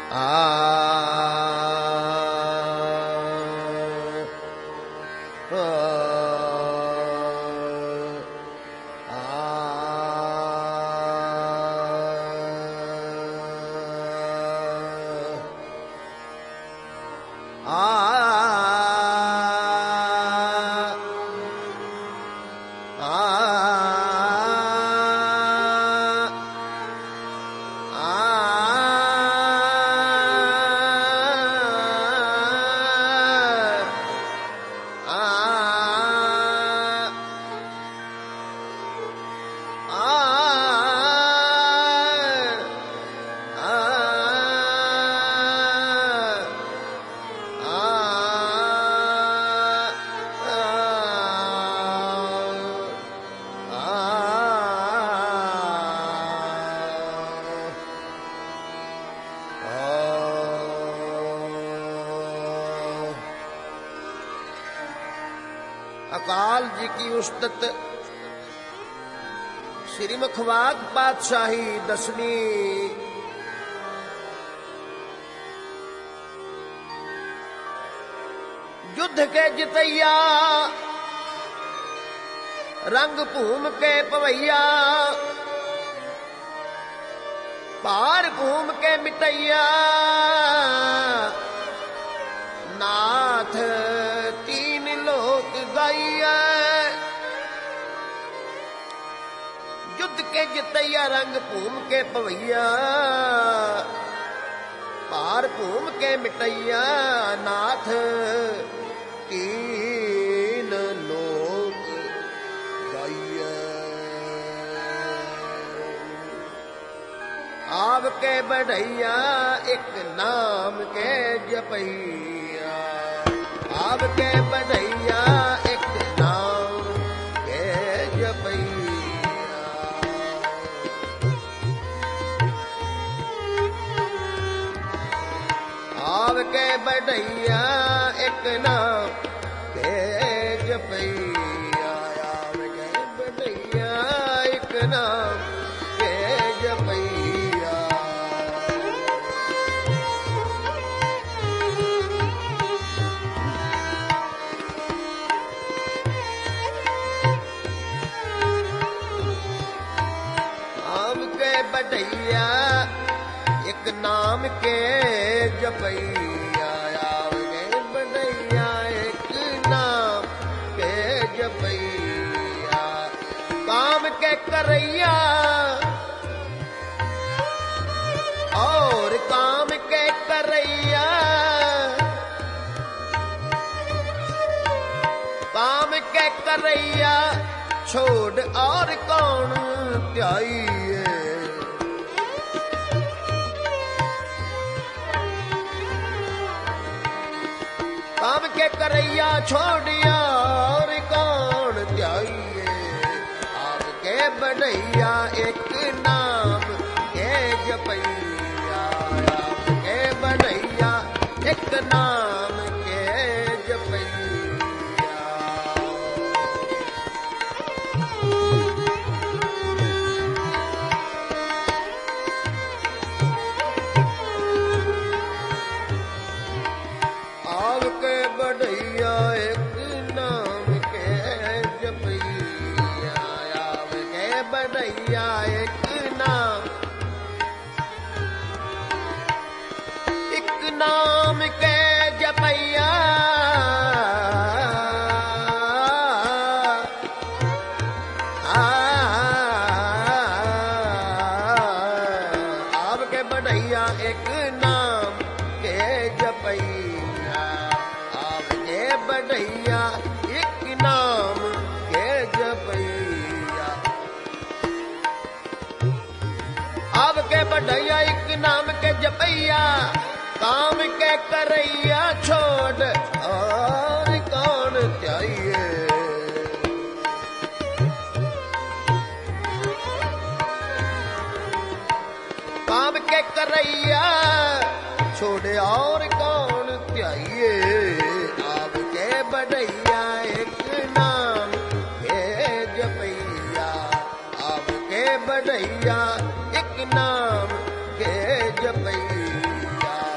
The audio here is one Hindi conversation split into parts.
अकाल जी की उस्तत श्री मुखवाग पातशाही दसवीं। युद्ध के जितैया रंग भूम के पवैया, पार भूम के मिटैया नाथ तीन लोक गाइया। युद्ध के जितैया रंग भूम के पवैया, पार भूम के मिटैया नाथ तीन लोक गाइया। आव के बढ़ैया एक नाम के जपैया, आव के बढ़ैया एक नाम के जपैया। आव के बढ़ैया एक नाम के जपैया, आव के बढ़ैया एक नाम के जपैया। बढ़ैया एक नाम के जपैया, आव के बढ़ैया एक नाम के जपैया। काम के करैया और काम के करैया, काम के करैया छोड़ और कौन त्याइए। काम के करैया छोड़िया और कौन त्याइए। आव के बढ़ैया एक नाम के जपैया, आव के बढ़ैया एक नाम के जपैया। आव के बढ़ैया एक नाम के जपैया, आव के बढ़ैया एक नाम के जपैया। आव के बढ़ैया एक नाम के जपैया, बढ़ैया एक नाम के जपैया। आव के बढ़ैया एक नाम के जपैया, काम के करैया छोड़ और कौन त्याइए। काम के करैया छोड़ और कौन त्याइए। बढ़ैया एक नाम के जपैया, आव के बढ़ैया एक नाम के जपैया।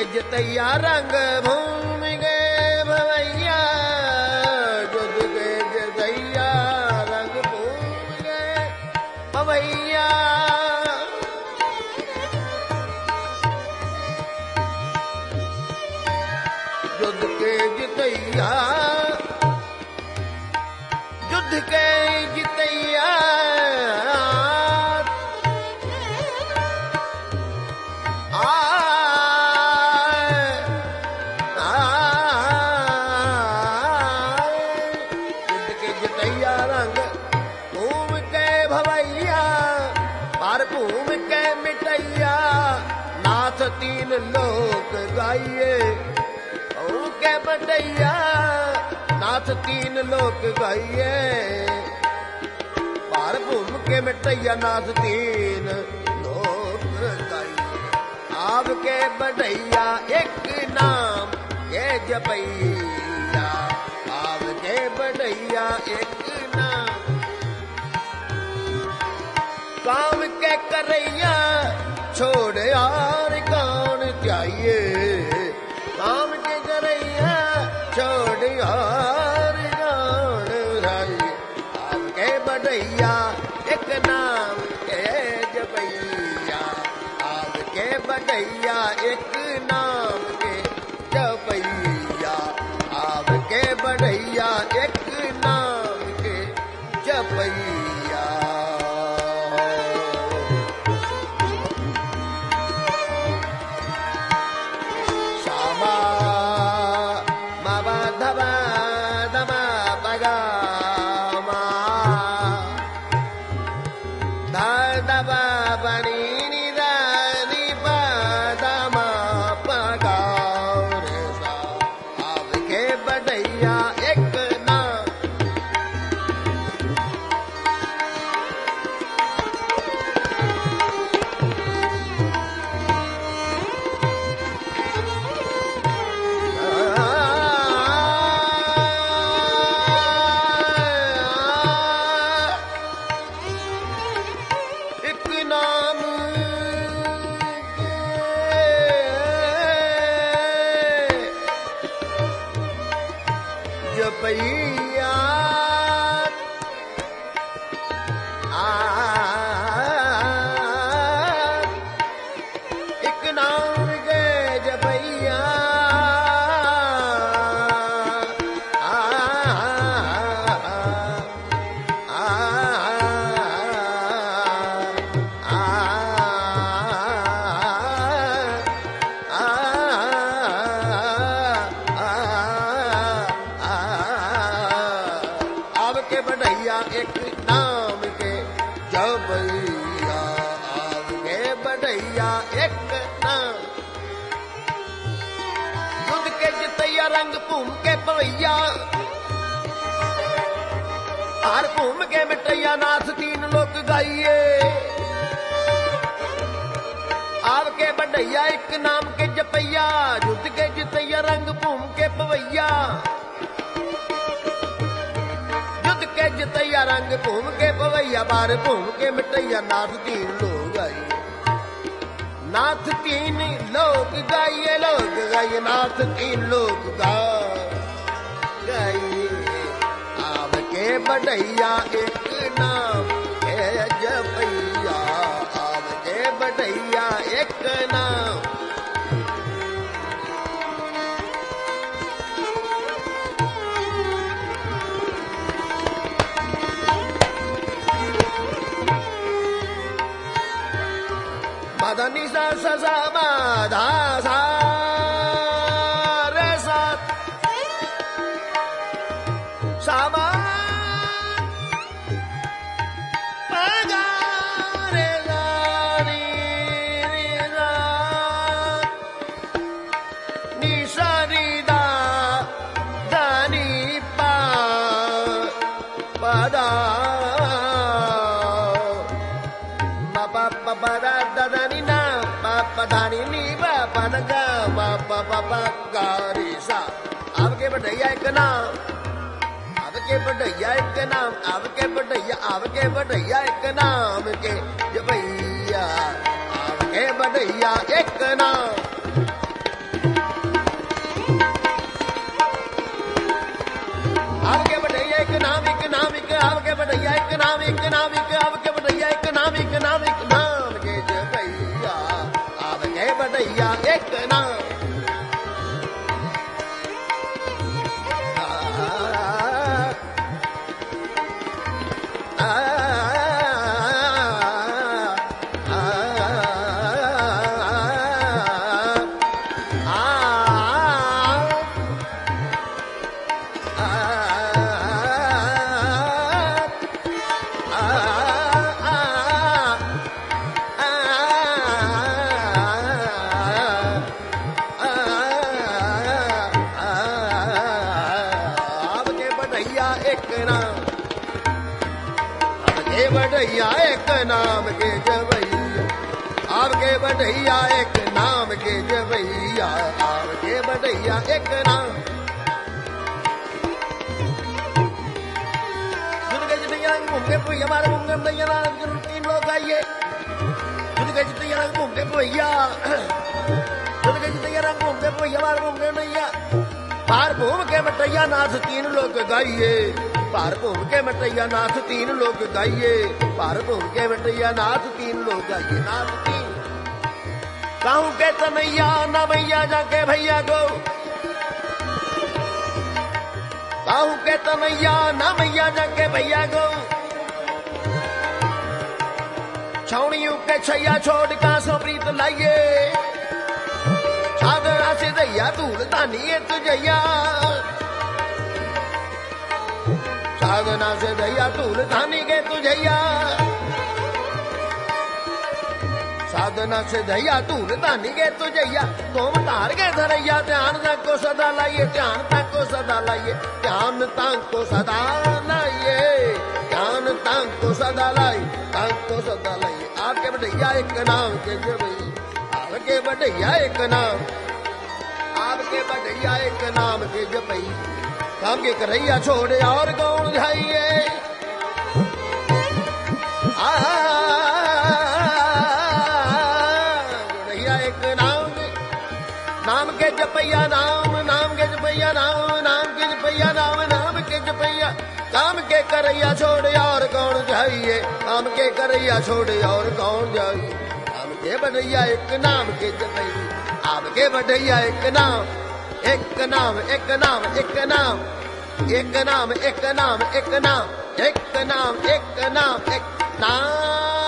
जितैया रंग भूमि गए भवैया, युद्ध के जितैया रंग भूमि गए भवैया। युद्ध के जितैया, युद्ध के जितैया तीन लोक गाइए के बटैया, नाथ तीन लोक गाइए पार भूम के मिटैया, नाथ तीन लोक गाइए। आपके बढ़ैया एक नाम के जपैया, आपके बढ़ैया एक नाम काम के करैया, छोड़ यार कौन चाहिए काम के करैया, छोड़ यार कौन चाहिए। आपके बढ़ैया एक नाम के जपैया, आपके बढ़ैया एक नाम के जपैया, आपके बढ़ैया एक नाम के जपैया। जपैया एक नाम के जपैया, एक नाम के जपैया, आपके बढ़ैया एक नाम। युद्ध के जितैया रंग भूम के पवैया, हार भूम के मिटैया, नाथ तीन लोक गाइए। आपके बढ़ैया एक नाम के जपैया, युद्ध के जितैया रंग भूम के पवैया, जितैया रंग भूम के पवैया, बार भूम के मिटैया, नाथ तीन लोग गाइए, नाथ तीन लोग गाइए, लोग गाइए, नाथ तीन लोग गाइए। आपके बढ़ैया एक नाम है जपैया, आपके बढ़ैया एक नाम। मदनी सा सा धा सा रे सा सामा पगा रे ला री रे ला नी सा री दा दा नी पा पदा ma pa pa pa da da da ni na pa pa da ni ni pa pa da ga ma pa pa pa ga ri sa। आपके बढ़ैया एक नाम, आपके बढ़ैया एक नाम, आपके बढ़ैया एक नाम के जपैया, आपके बढ़ैया एक नाम। नाम एक आपके बढ़ैया एक नाम के जपैया आपके बढ़ैया एक नाम बढ़ैया एक नाम के जवैया आपके बढ़ैया एक नाम के जवैया आपके बढ़ैया एक नाम घूमते भैया हमारे घूमते भैया 3 लोग आइए घूमते भैया घूमते भैया हमारे घूमते भैया पार घूम के मटैया नाथ 3 लोग गाइए पार घूम के मटैया नाथ 3 लोग गाइए पार घूम के मटैया नाथ 3 लोग गाइए नाथ 3 कहूँ के तनैया न मैया जाके भैया गो कहूँ के तनैया न मैया जाके भैया गो छौड़ियों के छैया छोड़ का सो प्रीत लाइए साधना से दैया धूल धानी तुझैया साधना से दैया धूल धानी के तुझैया साधना से दैया धूल धानी के तुझैया तुम तार के धरैया ध्यान तक को सदा लाइए ध्यान तक को सदा लाइए ध्यान तक को सदा लाइए ध्यान तक को सदा लाई तक को सदा लाइए आपके बढ़ैया एक नाम के जबई आपके बढ़ैया एक नाम आपके बढ़ैया एक नाम के जपई काम के करैया छोड़े और गौण जाइए बढ़ैया एक नाम के जपैया नाम के जपैया नाम के जपैया नाम के जपैया काम के करैया छोड़े और गौण जाइए काम के करैया छोड़े और गौण जाइए काम के बढ़ैया एक नाम के जपैया आपके बढ़ैया एक नाम एक नाम एक नाम एक नाम एक नाम एक नाम एक नाम एक नाम एक नाम एक नाम